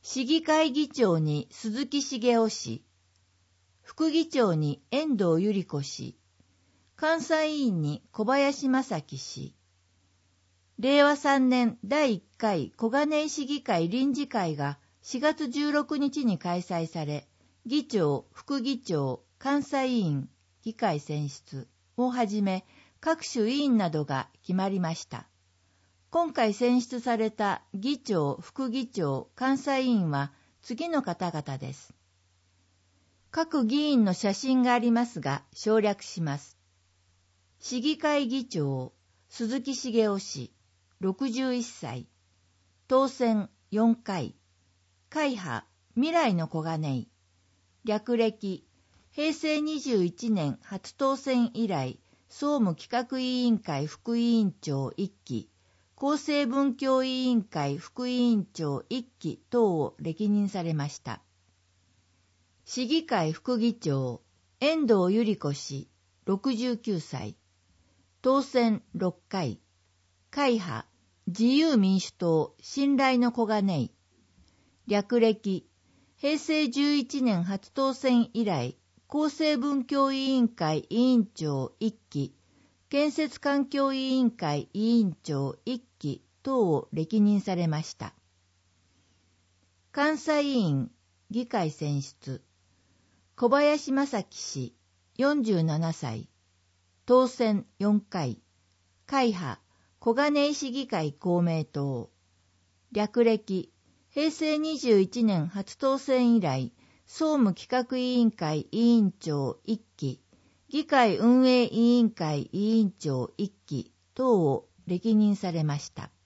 市議会議長に鈴木茂夫氏、副議長に遠藤百合子氏、監査委員に小林正樹氏、令和3年第1回小金井市議会臨時会が4月16日に開催され、議長、副議長、監査委員、議会選出をはじめ各種委員などが決まりました。今回選出された議長、副議長、監査委員は次の方々です。各議員の写真がありますが省略します。市議会議長、鈴木茂夫氏、61歳。当選4回。会派、未来の小金井。略歴、平成21年初当選以来、総務企画委員会副委員長1期、厚生文教委員会副委員長1期等を歴任されました。市議会副議長、遠藤百合子氏、69歳。当選6回。会派、自由民主党信頼の小金井。略歴、平成11年初当選以来、厚生文教委員会委員長1期、建設環境委員会委員長1期等を歴任されました。監査委員、議会選出、小林正樹氏、47歳。当選4回。会派、小金井市議会公明党。略歴、平成21年初当選以来、総務企画委員会委員長1期、議会運営委員会委員長1期等を歴任されました。